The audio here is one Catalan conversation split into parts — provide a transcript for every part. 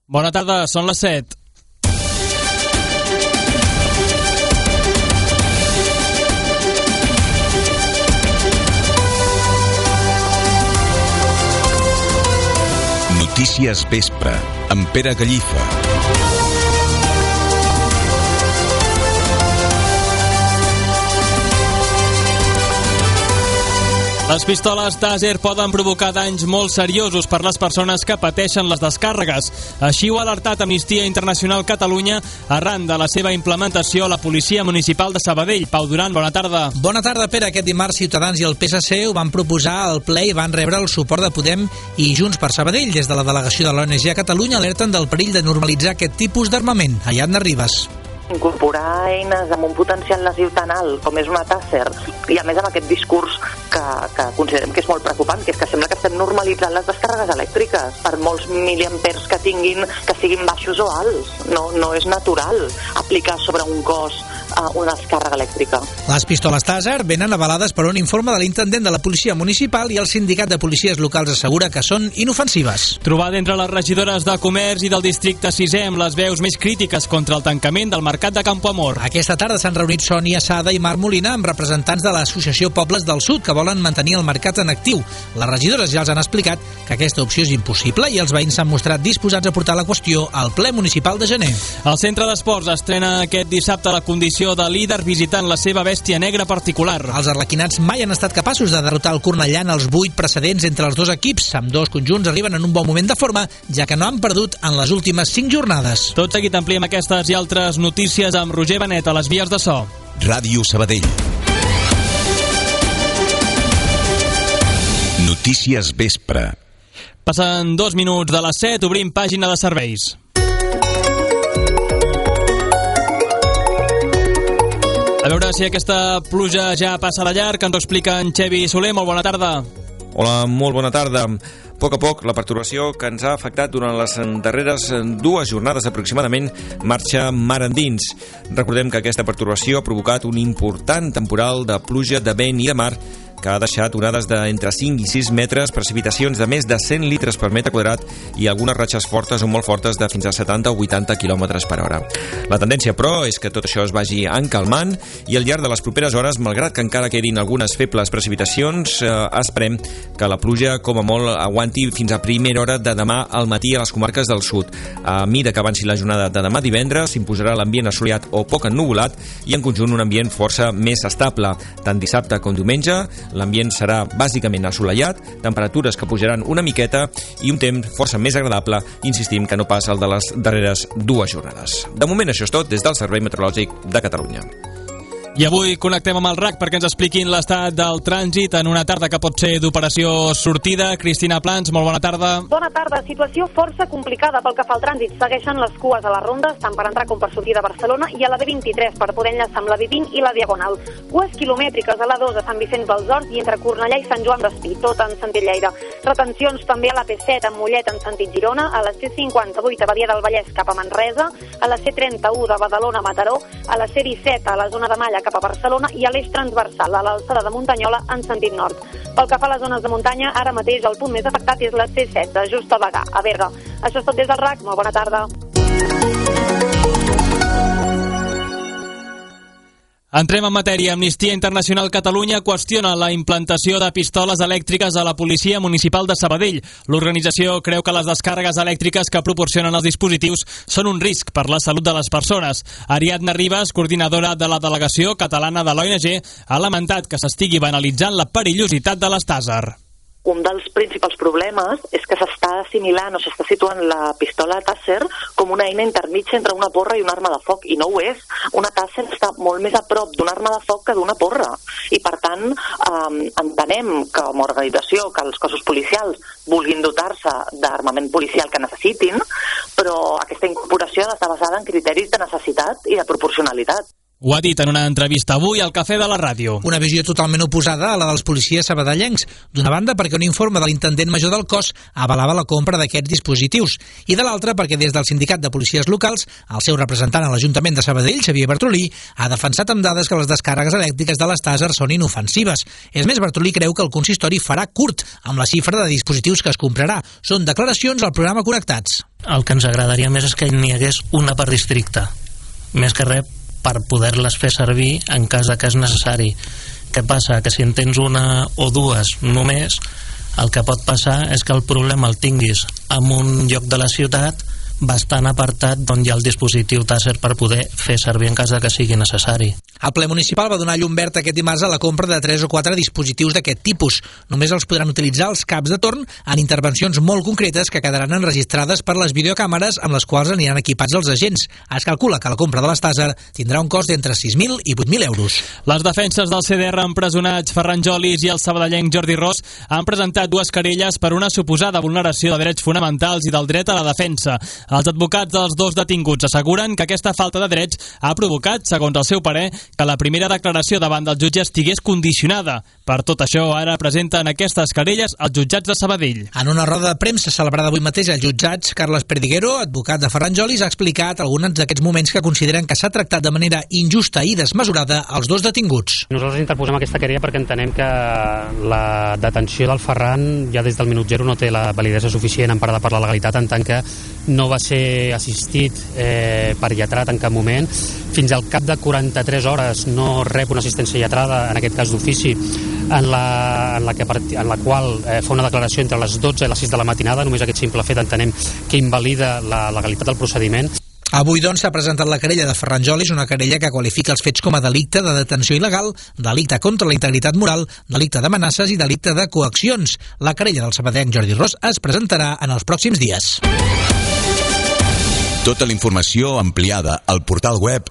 Bona tarda, són les 7. Notícies Vespre, amb Pere Gallifa. Les pistoles Taser poden provocar danys molt seriosos per les persones que pateixen les descàrregues. Així ho ha alertat Amnistia Internacional Catalunya arran de la seva implementació a la Policia Municipal de Sabadell. Pau Duran, bona tarda. Bona tarda, Pere. Aquest dimarts Ciutadans i el PSC ho van proposar al ple i van rebre el suport de Podem i Junts per Sabadell. Des de la delegació de l'ONG a Catalunya alerten del perill de normalitzar aquest tipus d'armament. Ariadna Ribas. Incorporar eines amb un potencial lesiu tan alt com és una Taser, i a més amb aquest discurs que considerem que és molt preocupant, que és que sembla que estem normalitzant les descàrregues elèctriques per molts miliamperes que tinguin, que siguin baixos o alts. No és natural aplicar sobre un cos una descàrrega elèctrica. Les pistoles Taser venen avalades per un informe de l'intendent de la policia municipal i el sindicat de policies locals assegura que són inofensives. Trobada entre les regidores de Comerç i del districte 6è amb les veus més crítiques contra el tancament del mercat de Campoamor. Aquesta tarda s'han reunit Sònia Sada i Marc Molina amb representants de l'Associació Pobles del Sud que volen mantenir el mercat en actiu. Les regidores ja els han explicat que aquesta opció és impossible i els veïns s'han mostrat disposats a portar la qüestió al ple municipal de gener. El Centre d'Esports estrena aquest dissabte la condició de líder visitant la seva bèstia negra particular. Els arlequinats mai han estat capaços de derrotar el Cornellà en els 8 precedents entre els dos equips. Ambdós conjunts arriben en un bon moment de forma, ja que no han perdut en les últimes 5 jornades. Tot seguit ampliem aquestes i altres notícies amb Roger Benet a les vies de so. Ràdio Sabadell. Notícies Vespre. Passen 2 minuts de les 7, obrim pàgina de serveis. A veure si aquesta pluja ja passa de llarg, ens ho explica en Xevi Soler. Molt bona tarda. Hola, molt bona tarda. A poc a poc, la pertorbació que ens ha afectat durant les darreres 2 jornades aproximadament marxa mar endins. Recordem que aquesta pertorbació ha provocat un important temporal de pluja de vent i de mar que ha deixat onades d'entre 5 i 6 metres, precipitacions de més de 100 litres per metre quadrat i algunes ratxes fortes o molt fortes de fins a 70 o 80 km per hora. La tendència, però, és que tot això es vagi encalmant i al llarg de les properes hores, malgrat que encara quedin algunes febles precipitacions, esperem que la pluja, com a molt, aguanti fins a primera hora de demà al matí a les comarques del sud. A mida que avanci la jornada de demà divendres, s'imposarà l'ambient assolellat o poc ennuvolat i, en conjunt, un ambient força més estable. Tant dissabte com diumenge, l'ambient serà bàsicament assolellat, temperatures que pujaran una miqueta i un temps força més agradable, insistim que no passa el de les darreres 2 jornades. De moment això és tot des del Servei Meteorològic de Catalunya. I avui connectem amb el RAC perquè ens expliquin l'estat del trànsit en una tarda que pot ser d'operació sortida. Cristina Plans, molt bona tarda. Bona tarda. Situació força complicada pel que fa al trànsit. Segueixen les cues a les rondes, tant per entrar com per sortir de Barcelona, i a la B23 per poder enllaçar amb la B20 i la Diagonal. Cues quilomètriques a la 2 a Sant Vicenç dels Horts i entre Cornellà i Sant Joan d'Espí, tot en sentit Lleida. Retencions també a la P7 a Mollet en sentit Girona, a la C58 a Badia del Vallès cap a Manresa, a la C31 de Badalona a Mataró, a la C17 a la zona de Malla cap a Barcelona i a l'eix transversal a l'alçada de Muntanyola en sentit nord. Pel que fa a les zones de muntanya, ara mateix el punt més afectat és la C16, just a Bagà, a Berga. Això és tot des del RAC, molt bona tarda. Entrem en matèria. Amnistia Internacional Catalunya qüestiona la implantació de pistoles elèctriques a la Policia Municipal de Sabadell. L'organització creu que les descàrregues elèctriques que proporcionen els dispositius són un risc per la salut de les persones. Ariadna Ribas, coordinadora de la delegació catalana de l'ONG, ha lamentat que s'estigui banalitzant la perillositat de les Taser. Un dels principals problemes és que s'està assimilant o s'està situant la pistola Taser com una eina intermitja entre una porra i una arma de foc, i no ho és. Una Taser està molt més a prop d'una arma de foc que d'una porra, i per tant entenem que com a organització que els cossos policials vulguin dotar-se d'armament policial que necessitin, però aquesta incorporació ha d'estar basada en criteris de necessitat i de proporcionalitat. Ho ha dit en una entrevista avui al Cafè de la Ràdio. Una visió totalment oposada a la dels policies sabadellencs. D'una banda, perquè un informe de l'intendent major del cos avalava la compra d'aquests dispositius, i de l'altra, perquè des del sindicat de policies locals, el seu representant a l'Ajuntament de Sabadell, Xavier Bartolí, ha defensat amb dades que les descàrregues elèctriques de les Taser són inofensives. És més, Bartolí creu que el consistori farà curt amb la xifra de dispositius que es comprarà. Són declaracions al programa Connectats. El que ens agradaria més és que n'hi hagués una per districte, més que res per poder-les fer servir en cas de que és necessari. Què passa? Que si en tens una o dues només, el que pot passar és que el problema el tinguis en un lloc de la ciutat bastant apartat d'on hi ha el dispositiu TASER per poder fer servir en cas de que sigui necessari. El ple municipal va donar llum verd aquest dimarts a la compra de 3 o 4 dispositius d'aquest tipus. Només els podran utilitzar els caps de torn en intervencions molt concretes que quedaran enregistrades per les videocàmeres amb les quals aniran equipats els agents. Es calcula que la compra de les TASER tindrà un cost d'entre 6.000 i 8.000 euros. Les defenses del CDR empresonats Ferran Jolis i el sabadellenc Jordi Ros han presentat 2 querelles per una suposada vulneració de drets fonamentals i del dret a la defensa. Els advocats dels 2 detinguts asseguren que aquesta falta de drets ha provocat, segons el seu parer, que la primera declaració davant del jutge estigués condicionada. Per tot això, ara presenten aquestes querelles als jutjats de Sabadell. En una roda de premsa celebrada avui mateix als jutjats, Carles Perdiguero, advocat de Ferran Jolis, ha explicat alguns d'aquests moments que consideren que s'ha tractat de manera injusta i desmesurada els 2 detinguts. Nosaltres interposem aquesta querella perquè entenem que la detenció del Ferran ja des del minut 0 no té la validesa suficient emparada per la legalitat, en tant que no va ser assistit per lletrat en cap moment. Fins al cap de 43 hores no rep una assistència lletrada, en aquest cas d'ofici, en la qual fa una declaració entre les 12 i les 6 de la matinada. Només aquest simple fet entenem que invalida la legalitat del procediment. Avui, doncs, s'ha presentat la querella de Ferran Jolis, una querella que qualifica els fets com a delicte de detenció il·legal, delicte contra la integritat moral, delicte d'amenaces i delicte de coaccions. La querella del sabadellenc Jordi Ros es presentarà en els pròxims dies. Tota la informació ampliada al portal web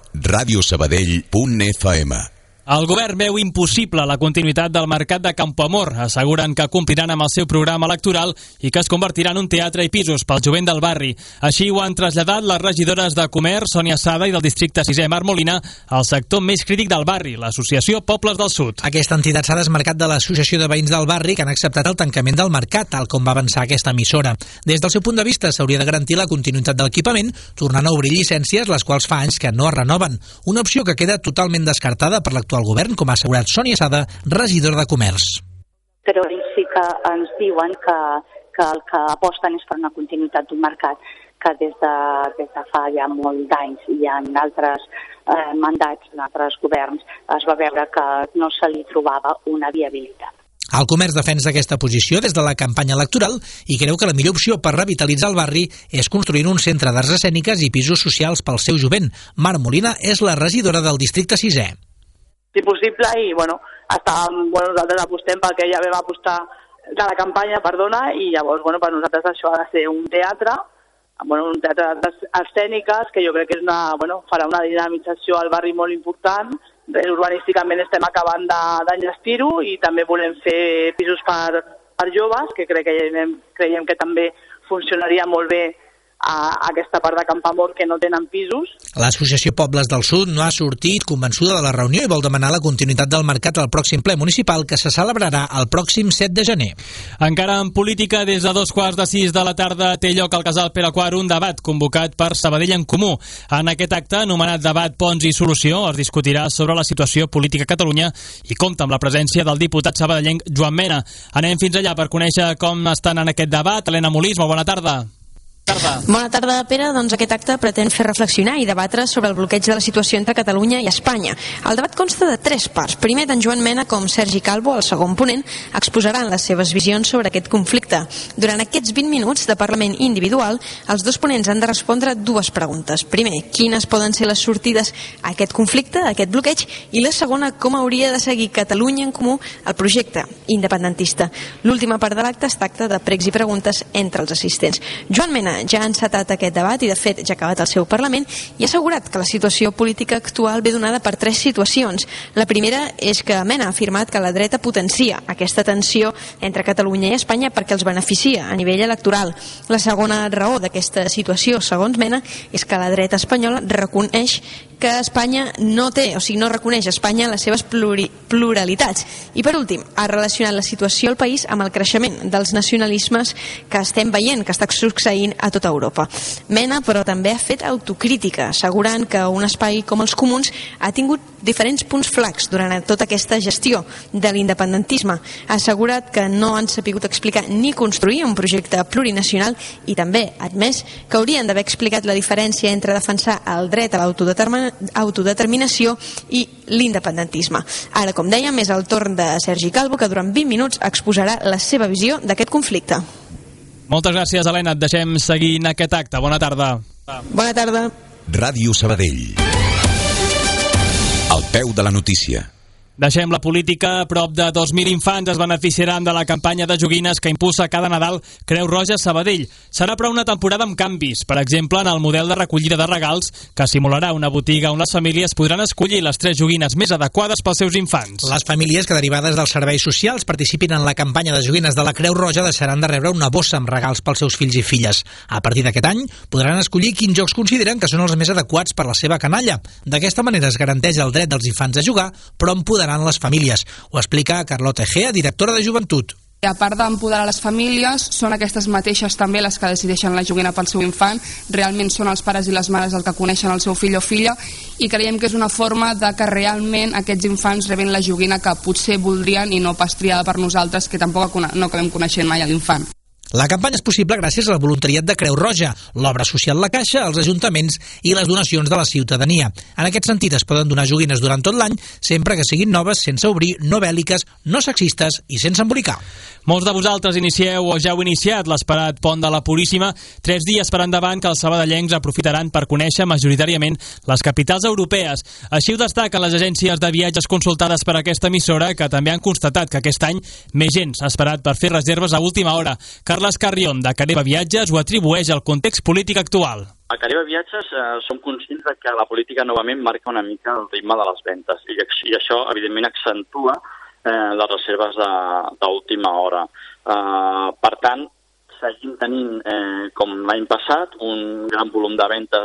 radiosabadell.fm. El govern veu impossible la continuïtat del mercat de Campoamor. Asseguren que compliran amb el seu programa electoral i que es convertirà en un teatre i pisos pel jovent del barri. Així ho han traslladat les regidores de Comerç, Sònia Sada, i del districte 6è, Mar Molina, al sector més crític del barri, l'Associació Pobles del Sud. Aquesta entitat s'ha desmarcat de l'Associació de Veïns del Barri, que han acceptat el tancament del mercat, tal com va avançar aquesta emissora. Des del seu punt de vista, s'hauria de garantir la continuïtat de l'equipament, tornant a obrir llicències, les quals fa anys que no es renoven. Una opció que queda totalment descartada per l'actual govern, com ha assegurat Sònia Sada, regidora de Comerç. Però ells sí que ens diuen que el que aposten és per una continuïtat d'un mercat que des de fa ja molt d'anys i en altres mandats, en altres governs, es va veure que no se li trobava una viabilitat. El Comerç defensa aquesta posició des de la campanya electoral i creu que la millor opció per revitalitzar el barri és construir un centre d'arts escèniques i pisos socials pel seu jovent. Mar Molina és la regidora del districte 6è. Si possible, i nosaltres apostem pel que ja vam apostar de la campanya, i llavors per nosaltres això ha de ser un teatre d'arts escèniques, que jo crec que farà una dinamització al barri molt important. Urbanísticament estem acabant d'enllestir-ho i també volem fer pisos per joves, que creiem que també funcionaria molt bé a aquesta part de Campoamor que no tenen pisos. L'Associació Pobles del Sud no ha sortit convençuda de la reunió i vol demanar la continuïtat del mercat al pròxim ple municipal, que se celebrarà el pròxim 7 de gener. Encara en política, des de 5:45 de la tarda té lloc al Casal Pere IV un debat convocat per Sabadell en Comú. En aquest acte, anomenat Debat Ponts i Solució, es discutirà sobre la situació política a Catalunya i compta amb la presència del diputat sabadellenc Joan Mena. Anem fins allà per conèixer com estan en aquest debat. Helena Molís, molt bona tarda. Bona tarda, Pere. Doncs aquest acte pretén fer reflexionar i debatre sobre el bloqueig de la situació entre Catalunya i Espanya. El debat consta de 3 parts. Primer, tant Joan Mena com Sergi Calvo, el segon ponent, exposaran les seves visions sobre aquest conflicte. Durant aquests 20 minuts de Parlament individual, els 2 ponents han de respondre 2 preguntes. Primer, quines poden ser les sortides a aquest conflicte, a aquest bloqueig, i la segona, com hauria de seguir Catalunya en Comú el projecte independentista. L'última part de l'acte es tracta de pregs i preguntes entre els assistents. Joan Mena ja ha encetat aquest debat i, de fet, ja ha acabat el seu Parlament i ha assegurat que la situació política actual ve donada per 3 situacions. La primera és que Mena ha afirmat que la dreta potencia aquesta tensió entre Catalunya i Espanya perquè els beneficia a nivell electoral. La segona raó d'aquesta situació, segons Mena, és que la dreta espanyola reconeix que Espanya no reconeix a Espanya les seves pluralitats. I per últim, ha relacionat la situació al país amb el creixement dels nacionalismes que estem veient, que està succeint a tot tota Europa. Mena, però, també ha fet autocrítica, assegurant que un espai com els comuns ha tingut diferents punts flacs durant tota aquesta gestió de l'independentisme. Ha assegurat que no han sapigut explicar ni construir un projecte plurinacional i també ha admès que haurien d'haver explicat la diferència entre defensar el dret a l'autodeterminació i l'independentisme. Ara, com dèiem, és el torn de Sergi Calvo, que durant 20 minuts exposarà la seva visió d'aquest conflicte. Moltes gràcies, Helena. Et deixem seguint aquest acte. Bona tarda. Bona tarda. Ràdio Sabadell. Al peu de la notícia. Deixem la política. Prop de 2.000 infants es beneficiaran de la campanya de joguines que impulsa cada Nadal Creu Roja Sabadell. Serà però una temporada amb canvis, per exemple en el model de recollida de regals, que simularà una botiga on les famílies podran escollir les 3 joguines més adequades pels seus infants. Les famílies que, derivades dels serveis socials, participin en la campanya de joguines de la Creu Roja deixaran de rebre una bossa amb regals pels seus fills i filles. A partir d'aquest any podran escollir quins jocs consideren que són els més adequats per la seva canalla. D'aquesta manera es garanteix el dret dels infants a jugar, però empoderaran les famílies. Ho explica Carlota Egea, directora de Joventut. A part d'empoderar les famílies, són aquestes mateixes també les que decideixen la joguina pel seu infant. Realment són els pares i les mares els que coneixen el seu fill o filla, i creiem que és una forma de que realment aquests infants rebin la joguina que potser voldrien i no pas triada per nosaltres, que tampoc no acabem coneixent mai a l'infant. La campanya és possible gràcies al voluntariat de Creu Roja, l'obra social La Caixa, els ajuntaments i les donacions de la ciutadania. En aquest sentit es poden donar joguines durant tot l'any, sempre que siguin noves, sense obrir, no bèl·liques, no sexistes i sense embolicar. Molts de vosaltres inicieu o ja heu iniciat l'esperat Pont de la Puríssima, 3 dies per endavant que els sabadellencs aprofitaran per conèixer majoritàriament les capitals europees. Així ho destaquen les agències de viatges consultades per aquesta emissora, que també han constatat que aquest any més gent s'ha esperat per fer reserves a última hora. Carles Carrion, de Careva Viatges, ho atribueix al context polític actual. A Careva Viatges som conscients de que la política novament marca una mica el ritme de les ventes i això evidentment accentua les reserves d'última hora. Per tant, seguim tenint, com l'any passat, un gran volum de ventes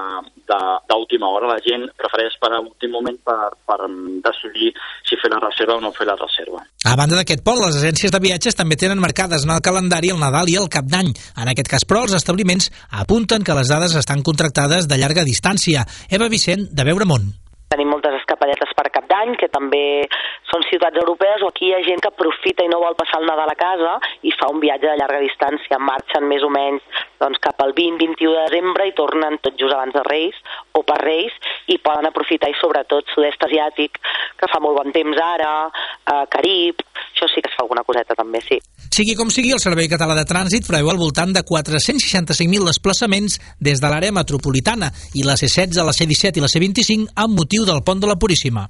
d'última hora. La gent prefereix esperar a l'últim moment per decidir si fer la reserva o no fer la reserva. A banda d'aquest pont, les agències de viatges també tenen marcades en el calendari el Nadal i el Cap d'Any. En aquest cas, però, els establiments apunten que les dades estan contractades de llarga distància. Eva Vicent, de Veuremont. Tenim moltes escapadetes per Cap d'Any, que també són ciutats europees, o aquí hi ha gent que aprofita i no vol passar el Nadal a casa i fa un viatge de llarga distància. Marxen més o menys cap al 20-21 de desembre i tornen tot just abans de Reis o per Reis i poden aprofitar, i sobretot sud-est asiàtic, que fa molt bon temps ara, Carib, això sí que es fa alguna coseta també, sí. Sigui com sigui, el Servei Català de Trànsit preveu al voltant de 465.000 desplaçaments des de l'àrea metropolitana i la C16, la C17 i la C25 amb motiu del Pont de la Puríssima.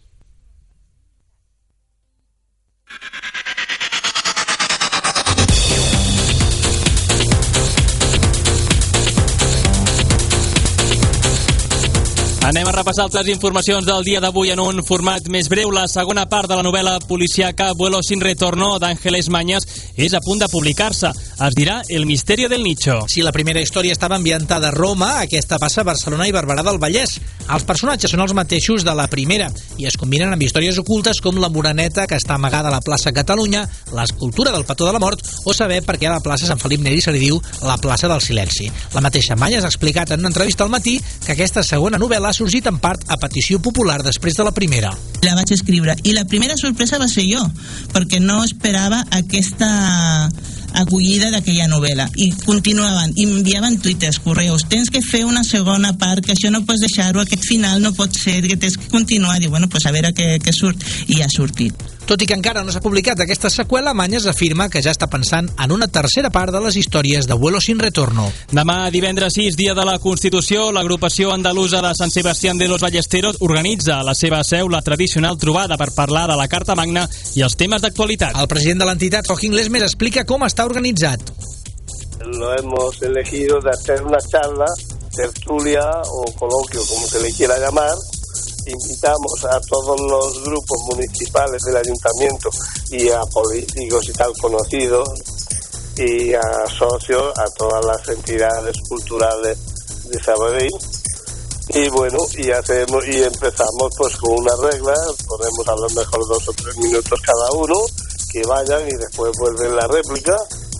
Anem a repassar altres informacions del dia d'avui en un format més breu. La segona part de la novel·la policíaca Vuelo sin retorno d'Ángeles Mañas és a punt de publicar-se. Es dirà El misterio del nicho. Si la primera història estava ambientada a Roma, aquesta passa a Barcelona i Barberà del Vallès. Els personatges són els mateixos de la primera i es combinen amb històries ocultes com la Moreneta, que està amagada a la plaça Catalunya, l'escultura del Petó de la Mort, o saber per què a la plaça Sant Felip Neri se li diu la plaça del Silenci. La mateixa Mañas ha explicat en una entrevista al Matí que aquesta segona novel·la ha sorgit en part a petició popular després de la primera. La vaig escriure i la primera sorpresa va ser jo, perquè no esperava aquesta acollida d'aquella novel·la, i continuaven, i enviaven tuites, correus, tens que fer una segona part, que això no pots deixar-ho, aquest final no pot ser, que tens que continuar. Diu, bueno, pues a veure què surt, i ha sortit. Tot i que encara no s'ha publicat aquesta seqüela, Mañas afirma que ja està pensant en una tercera part de les històries de Vuelo sin retorno. Demà, divendres 6, dia de la Constitució, l'agrupació andalusa de Sant Sebastián de los Ballesteros organitza a la seva seu la tradicional trobada per parlar de la Carta Magna i els temes d'actualitat. El president de l'entitat, Joaquín Lesmes, explica com està organitzat. Lo hemos elegido de hacer una charla, tertulia o coloquio, como se le quiera llamar. Invitamos a todos los grupos municipales del ayuntamiento y a políticos y tal conocidos y a socios, a todas las entidades culturales de Sabadell. Y bueno, y empezamos pues con una regla, ponemos a lo mejor 2 o 3 minutos cada uno, que vayan y después vuelven la réplica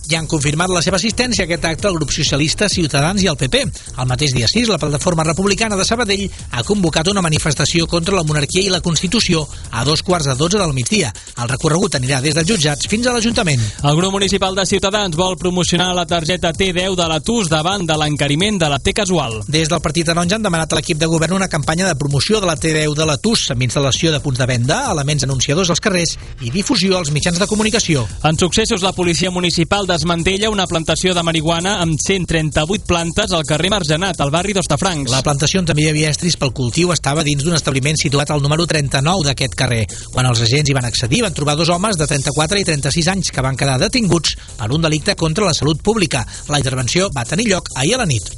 Ja han confirmat la seva assistència a aquest acte el grup socialista, Ciutadans i el PP. El mateix dia 6, la plataforma republicana de Sabadell ha convocat una manifestació contra la monarquia i la Constitució a 12:15 del migdia. El recorregut anirà des dels jutjats fins a l'Ajuntament. El grup municipal de Ciutadans vol promocionar la targeta T10 de la TUS davant de l'encariment de la T casual. Des del Partit Taronja han demanat a l'equip de govern una campanya de promoció de la T10 de la TUS amb instal·lació de punts de venda, elements anunciadors als carrers i difusió als mitjans de comunicació. En successos, la policia municipal desmantella una plantació de marihuana amb 138 plantes al carrer Margenat, al barri d'Hostafrancs. La plantació on també hi havia estris pel cultiu estava dins d'un establiment situat al número 39 d'aquest carrer. Quan els agents hi van accedir, van trobar dos homes de 34 i 36 anys que van quedar detinguts per un delicte contra la salut pública. La intervenció va tenir lloc ahir a la nit.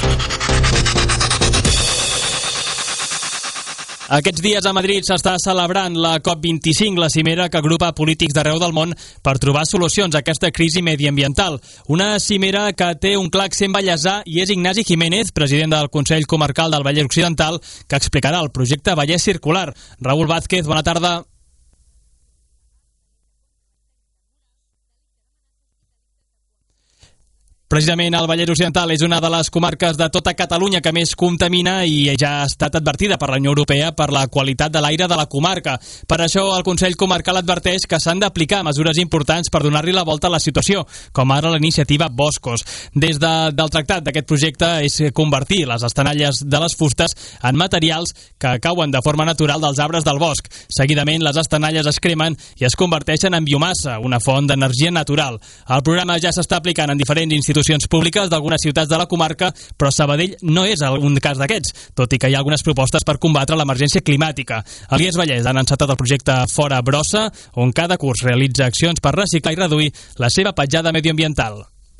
Aquests dies a Madrid s'està celebrant la COP25, la cimera que agrupa polítics d'arreu del món per trobar solucions a aquesta crisi mediambiental. Una cimera que té un clar accent vallesà i és Ignasi Jiménez, president del Consell Comarcal del Vallès Occidental, que explicarà el projecte Vallès Circular. Raúl Vázquez, bona tarda. Precisament el Vallès Occidental és una de les comarques de tota Catalunya que més contamina i ja ha estat advertida per la Unió Europea per la qualitat de l'aire de la comarca. Per això el Consell Comarcal adverteix que s'han d'aplicar mesures importants per donar-li la volta a la situació, com ara la iniciativa Boscos. Des del tractat d'aquest projecte és convertir les estanalles de les fustes en materials que cauen de forma natural dels arbres del bosc. Seguidament, les estanalles es cremen i es converteixen en biomassa, una font d'energia natural. El programa ja s'està aplicant en diferents institucions públiques d'algunes ciutats de la comarca, però Sabadell no és un cas d'aquests, tot i que hi ha algunes propostes per combatre l'emergència climàtica. A l'IES Vallès han encetat el projecte Fora Brossa, on cada curs realitza accions per reciclar i reduir la seva petjada medioambiental.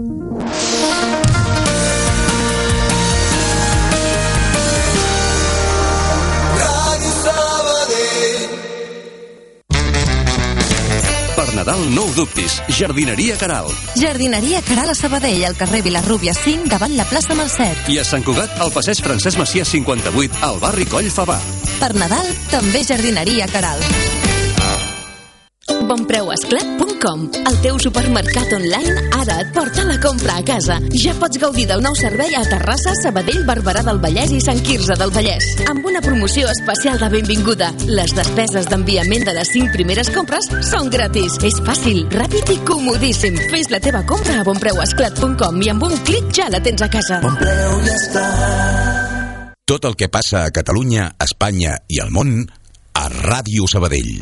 Per Nadal no ho dubtis, Jardineria Caral. Jardineria Caral a Sabadell, al carrer Vilarrúbia 5, davant la plaça Mercet. I a Sant Cugat, al passeig Francesc Macià 58, al barri Coll Favà. Per Nadal, també Jardineria Caral. Bonpreuesclat.com, el teu supermercat online ara et porta la compra a casa. Ja pots gaudir del nou servei a Terrassa, Sabadell, Barberà del Vallès i Sant Quirze del Vallès. Amb una promoció especial de benvinguda. Les despeses d'enviament de les 5 primeres compres són gratis. És fàcil, ràpid i comodíssim. Fes la teva compra a bonpreuesclat.com i amb un clic ja la tens a casa. Bonpreu i Esclat. Tot el que passa a Catalunya, Espanya i al món a Ràdio Sabadell.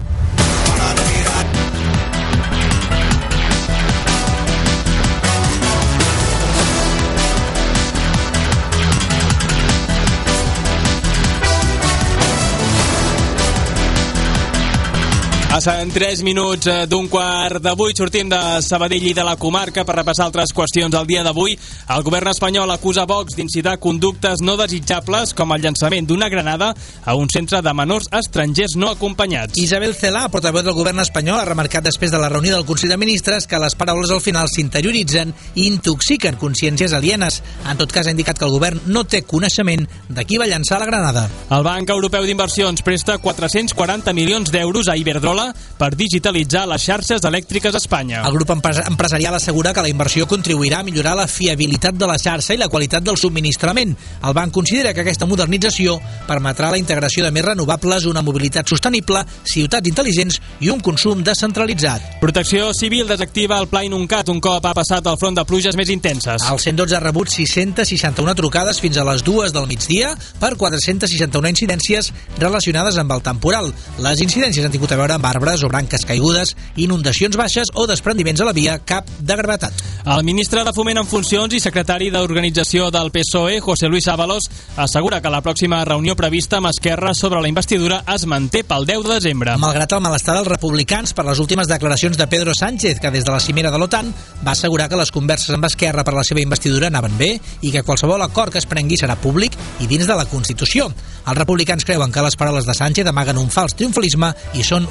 Passen 3 minuts d'un quart de 8. Sortim de Sabadell i de la comarca per repassar altres qüestions del dia d'avui. El govern espanyol acusa Vox d'incitar conductes no desitjables com el llançament d'una granada a un centre de menors estrangers no acompanyats. Isabel Celaá, portaveu del govern espanyol, ha remarcat després de la reunió del Consell de Ministres que les paraules al final s'interioritzen i intoxiquen consciències alienes. En tot cas, ha indicat que el govern no té coneixement de qui va llançar la granada. El Banc Europeu d'Inversions presta 440 milions d'euros a Iberdrola per digitalitzar les xarxes elèctriques a Espanya. El grup empresarial assegura que la inversió contribuirà a millorar la fiabilitat de la xarxa i la qualitat del subministrament. El banc considera que aquesta modernització permetrà la integració de més renovables, una mobilitat sostenible, ciutats intel·ligents i un consum descentralitzat. Protecció Civil desactiva el Pla Inuncat un cop ha passat el front de pluges més intenses. El 112 ha rebut 661 trucades fins a les 2 del migdia per 461 incidències relacionades amb el temporal. Les incidències han tingut a veure amb arbres o branques caigudes, inundacions baixes o desprendiments a la via, cap de gravetat. El ministre de Foment en funcions i secretari d'Organització del PSOE, José Luis Ábalos, assegura que la pròxima reunió prevista amb Esquerra sobre la investidura es manté pel 10 de desembre. Malgrat el malestar dels republicans per les últimes declaracions de Pedro Sánchez, que des de la cimera de l'OTAN va assegurar que les converses amb Esquerra per la seva investidura anaven bé i que qualsevol acord que es prengui serà públic i dins de la Constitució. Els republicans creuen que les paraules de Sánchez amaguen un fals triomfalisme i són una forma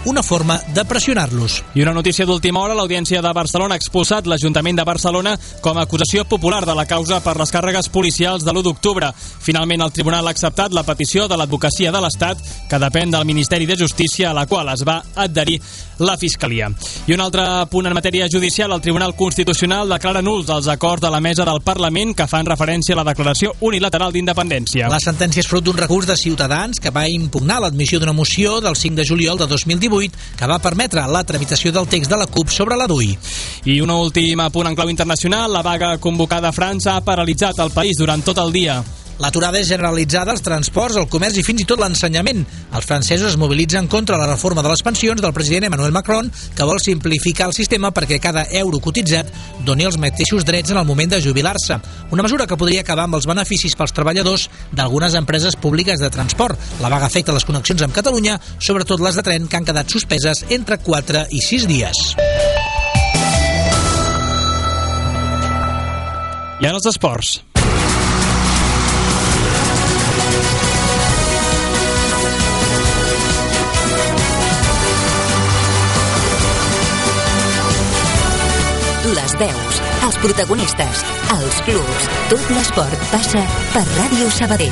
forma de pressionar-los. I una notícia d'última hora, l'Audiència de Barcelona ha expulsat l'Ajuntament de Barcelona com a acusació popular de la causa per les càrregues policials de l'1 d'octubre. Finalment, el tribunal ha acceptat la petició de l'Advocacia de l'Estat, que depèn del Ministeri de Justícia, a la qual es va adherir la Fiscalia. I un altre punt en matèria judicial, el Tribunal Constitucional declara nuls els acords de la Mesa del Parlament que fan referència a la declaració unilateral d'independència. La sentència és fruit d'un recurs de Ciutadans que va impugnar l'admissió d'una moció del 5 de juliol de 2018 que va permetre la tramitació del text de la CUP sobre la DUI. I un últim punt en clau internacional, la vaga convocada a França ha paralitzat el país durant tot el dia. L'aturada és generalitzada als transports, al comerç i fins i tot l'ensenyament. Els francesos es mobilitzen contra la reforma de les pensions del president Emmanuel Macron, que vol simplificar el sistema perquè cada euro cotitzat doni els mateixos drets en el moment de jubilar-se. Una mesura que podria acabar amb els beneficis pels treballadors d'algunes empreses públiques de transport. La vaga afecta les connexions amb Catalunya, sobretot les de tren, que han quedat suspeses entre 4 i 6 dies. I ara els esports. Les veus, els protagonistes, els clubs, tot l'esport passa per Ràdio Sabadell.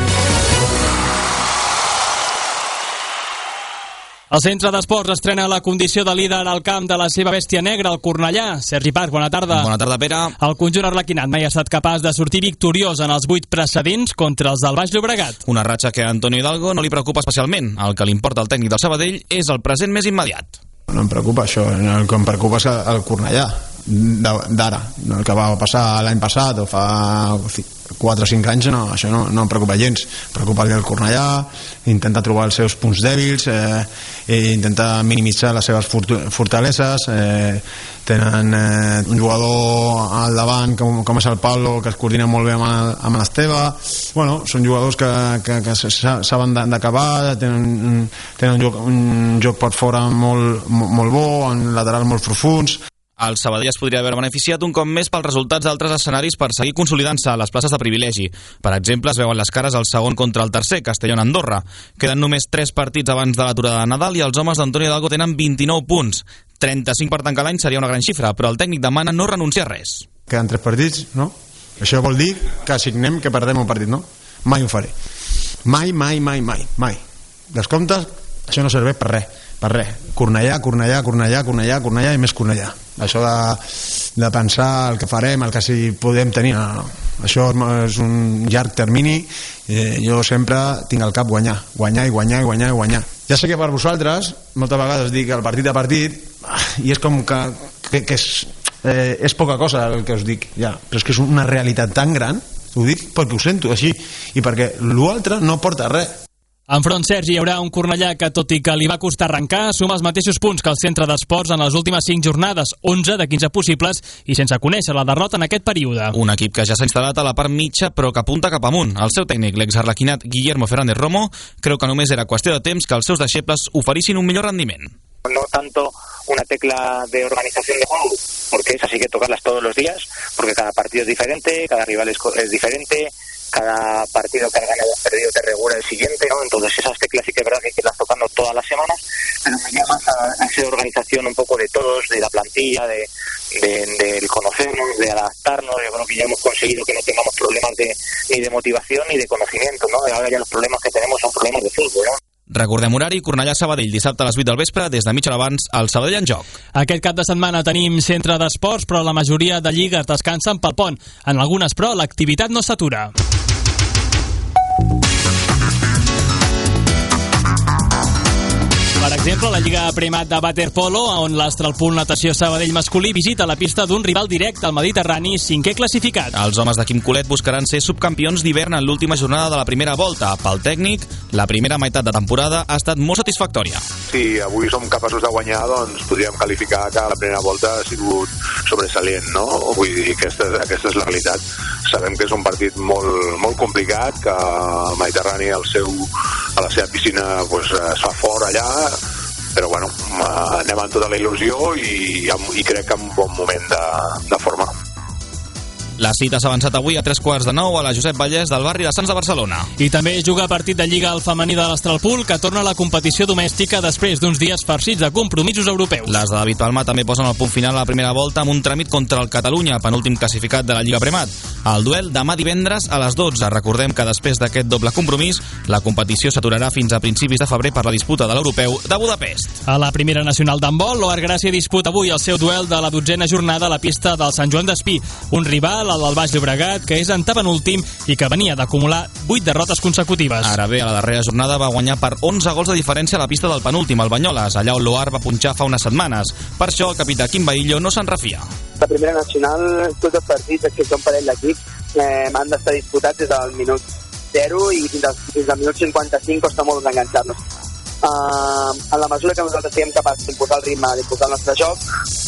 El Centre d'Esports estrena la condició de líder al camp de la seva bèstia negra, el Cornellà. Sergi Parc, bona tarda. Bona tarda, Pere. El conjunt arlequinat mai ha estat capaç de sortir victoriós en els 8 precedents contra els del Baix Llobregat. Una ratxa que a Antonio Hidalgo no li preocupa especialment. El que li importa al tècnic del Sabadell és el present més immediat. No em preocupa això, el que em preocupa és el Cornellà d'ara, el que va passar l'any passat o fa 4 o 5 anys, no, això no em preocupa gens. Em preocupa el Cornellà, intenta trobar els seus punts dèbils, intenta minimitzar les seves fortaleses, tenen un jugador al davant com és el Pablo, que es coordina molt bé amb l'Esteve. Bueno, són jugadors que saben d'acabar, tenen un joc per fora molt bo, en lateral molt profuns. El Sabadell es podria haver beneficiat un cop més pels resultats d'altres escenaris per seguir consolidant-se a les places de privilegi. Per exemple, es veuen les cares al segon contra el tercer, Castellón-Andorra. Queden només 3 partits abans de l'aturada de Nadal i els homes d'Antonio Hidalgo tenen 29 punts. 35 per tancar l'any seria una gran xifra, però el tècnic demana no renunciar a res. Queden 3 partits, no? Això vol dir que signem que perdem un partit, no? Mai ho faré. Mai. Descomptes, això no serveix per res. Cornellà i més Cornellà. Això de pensar el que farem, el que si podem tenir, no. Això és un llarg termini. Jo sempre tinc al cap guanyar. Ja sé que per vosaltres moltes vegades dic el partit a partit i és com que és poca cosa el que us dic ja, però és que és una realitat tan gran, ho dic perquè ho sento així i perquè l'altre no porta res. Enfront, Sergi, hi haurà un Cornellà que, tot i que li va costar arrencar, suma els mateixos punts que el Centre d'Esports en les últimes 5 jornades, 11 de 15 possibles, i sense conèixer la derrota en aquest període. Un equip que ja s'ha instal·lat a la part mitja, però que apunta cap amunt. El seu tècnic, l'exarlequinat Guillermo Fernández Romo, creu que només era qüestió de temps que els seus deixebles oferissin un millor rendiment. No tanto una tecla de organización de juego, porque esas hay que tocarlas todos los días, porque cada partido es diferente, cada rival es diferente, cada partido que has ganado o perdido te regula el siguiente, ¿no? Entonces esas teclas sí que es verdad que hay que irlas tocando todas las semanas, pero me llama a esa organización un poco de todos, de la plantilla, del conocernos, de adaptarnos. Yo creo que ya hemos conseguido que no tengamos problemas ni de motivación ni de conocimiento, ¿no? Ahora ya los problemas que tenemos son problemas de fútbol, ¿no? Recordem horari, Cornellà-Sabadell, dissabte a les 8 del vespre, des de mitja hora abans, al Sabadell en joc. Aquest cap de setmana tenim Centre d'Esports, però la majoria de lligues descansen pel pont. En algunes, però, l'activitat no s'atura. Per exemple, la Lliga Primat de Waterpolo, on l'Astralpool Natació Sabadell masculí visita la pista d'un rival directe al Mediterrani, 5è classificat. Els homes de Quim Colet buscaran ser subcampions d'hivern en l'última jornada de la primera volta. Pel tècnic, la primera meitat de temporada ha estat molt satisfactòria. Si avui som capaços de guanyar, doncs podríem qualificar que la primera volta ha sigut sobresalient, no? Vull dir, aquesta és la realitat. Sabem que és un partit molt complicat, que el Mediterrani a la seva piscina pues, es fa fort allà, però bueno, anem amb tota la il·lusió i crec que en un bon moment de forma. La cita s'ha avançat avui a 8:45 a la Josep Vallès del barri de Sants de Barcelona. I també juga partit de Lliga al femení de l'Astralpool, que torna a la competició domèstica després d'uns dies farcits de compromisos europeus. Les de David Palma també posen el punt final a la primera volta amb un tràmit contra el Catalunya, penúltim classificat de la Lliga Premat. El duel demà divendres a les 12. Recordem que després d'aquest doble compromís, la competició s'aturarà fins a principis de febrer per la disputa de l'Europeu de Budapest. A la primera nacional d'handbol, l'Oar Gràcia disputa avui el seu duel de la 12a jornada a la pista del Sant Joan d'Espí, un rival, el del Baix Llobregat, que és antepenúltim i que venia d'acumular 8 derrotes consecutives. Ara bé, a la darrera jornada va guanyar per 11 gols de diferència a la pista del penúltim, el Banyoles, allà on l'Oar va punxar fa unes setmanes. Per això el capità Quim Bahillo no se'n refia. La primera nacional, tots els partits que són parell d'equips han d'estar disputats des del minut 0 i fins al minut 55 costa molt enganxar-los. En la mesura que nosaltres siguem capaços d'imposar el ritme, d'imposar el nostre joc,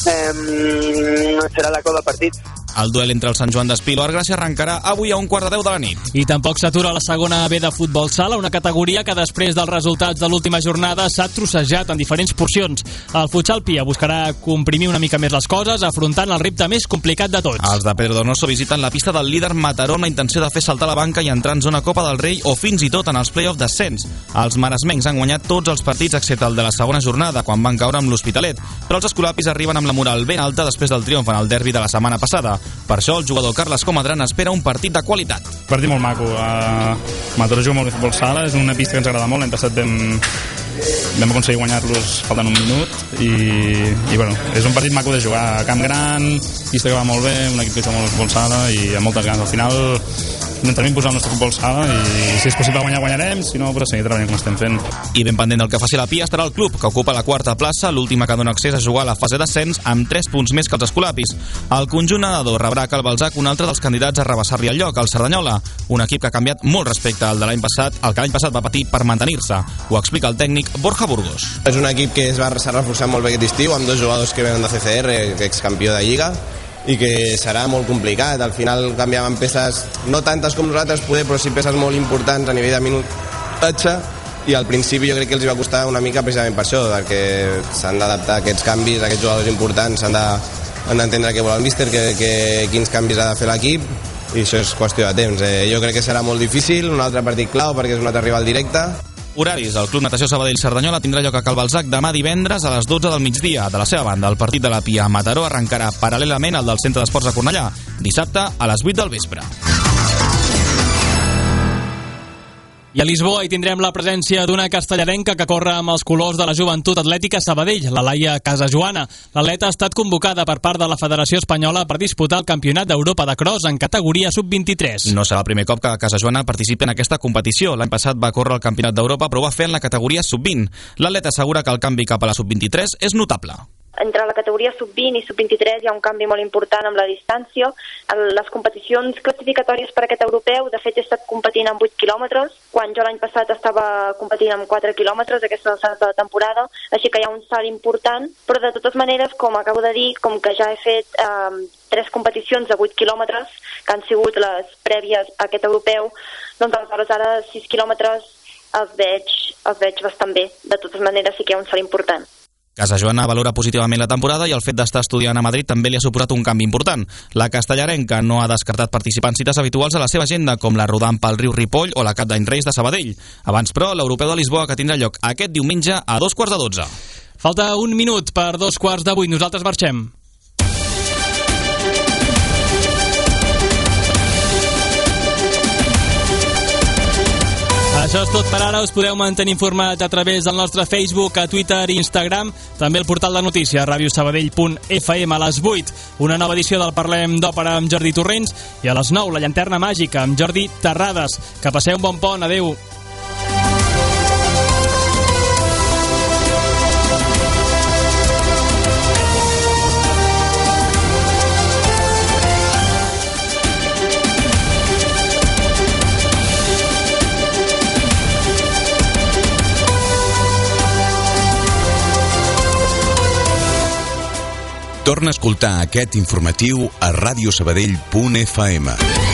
serà l'acord del partit. El duel entre el Sant Joan d'Espí i l'Oar Gràcia arrencarà avui a 9:45 de la nit. I tampoc s'atura la segona B de futbol sala, una categoria que després dels resultats de l'última jornada s'ha trossejat en diferents porcions. El Futsal Pia buscarà comprimir una mica més les coses, afrontant el repte més complicat de tots. Els de Pedro Donoso visiten la pista del líder Mataró amb la intenció de fer saltar la banca i entrar en zona Copa del Rei o fins i tot en els play-off d'ascens. Els maresmencs han guanyat tots els partits excepte el de la segona jornada, quan van caure amb l'Hospitalet, però els escolapis arriben amb la moral ben alta després del triomf en el derbi de la setmana passada. Per això el jugador Carles Comadran espera un partit de qualitat. Partit molt maco. Mataró juga molt de futbol sala, és una pista que ens agrada molt. L'any passat vam aconseguir guanyar-los faltant un minut i bueno, és un partit maco de jugar. Camp gran, pista que va molt bé, un equip que juga molt de futbol sala i amb moltes ganes. Al final intentem imposar el nostre futbol sala i si és possible guanyar, guanyarem, si no, però seguir treballant com estem fent. I ben pendent del que faci la Pia estarà el club, que ocupa la quarta plaça, l'última que dona accés a jugar a la fase d'ascens amb 3 punts més que els escolapis. El conjunt nedador rebrà a Cal Balzac un altre dels candidats a rebassar-li el lloc, el Cerdanyola, un equip que ha canviat molt respecte al de l'any passat, el que l'any passat va patir per mantenir-se. Ho explica el tècnic Borja Burgos. És un equip que s'ha reforçat molt bé aquest estiu, amb 2 jugadors que venen de CCR, excampió de Lliga, i que serà molt complicat. Al final canviaven peces, no tantes com nosaltres poder, però sí peces molt importants a nivell de minutatge, i al principi jo crec que els va costar una mica precisament per això, perquè s'han d'adaptar a aquests canvis, a aquests jugadors importants, han d'entendre què vol el míster, quins canvis ha de fer l'equip, i això és qüestió de temps. Jo crec que serà molt difícil, un altre partit clau perquè és un altre rival directe. Horaris. El Club Natació Sabadell Cerdanyola tindrà lloc a Cal Balzac demà divendres a les 12 del migdia. De la seva banda, el partit de la Pia a Mataró arrencarà paral·lelament al del Centre d'Esports de Cornellà, dissabte a les 8 del vespre. I a Lisboa hi tindrem la presència d'una castellarenca que corre amb els colors de la Joventut Atlètica Sabadell, la Laia Casajoana. L'atleta ha estat convocada per part de la Federació Espanyola per disputar el Campionat d'Europa de Cross en categoria sub-23. No serà el primer cop que Casajoana participi en aquesta competició. L'any passat va córrer el Campionat d'Europa, però ho va fer en la categoria sub-20. L'atleta assegura que el canvi cap a la sub-23 és notable. Entre la categoria sub-20 i sub-23 hi ha un canvi molt important amb la distància. Les competicions classificatòries per aquest europeu, de fet he estat competint amb 8 quilòmetres, quan jo l'any passat estava competint amb 4 quilòmetres, aquesta alçada de la temporada, així que hi ha un salt important, però de totes maneres, com acabo de dir, com que ja he fet 3 competicions de 8 quilòmetres, que han sigut les prèvies a aquest europeu, doncs aleshores ara 6 quilòmetres els veig bastant bé. De totes maneres sí que hi ha un salt important. Casajoana valora positivament la temporada i el fet d'estar estudiant a Madrid també li ha suposat un canvi important. La castellarenca no ha descartat participar en cites habituals a la seva agenda, com la rodant pel riu Ripoll o la Cap d'Any Reis de Sabadell. Abans, però, l'Europeu de Lisboa, que tindrà lloc aquest diumenge a 2:15. Falta un minut per 2:15. Nosaltres marxem. Això és tot per ara. Us podeu mantenir informats a través del nostre Facebook, a Twitter i Instagram, també el portal de notícies radiosabadell.fm a les 8. Una nova edició del Parlem d'Òpera amb Jordi Torrents i a les 9 la llanterna màgica amb Jordi Terrades. Que passeu un bon pont. Adéu. Torna a escoltar aquest informatiu a radiosabadell.fm.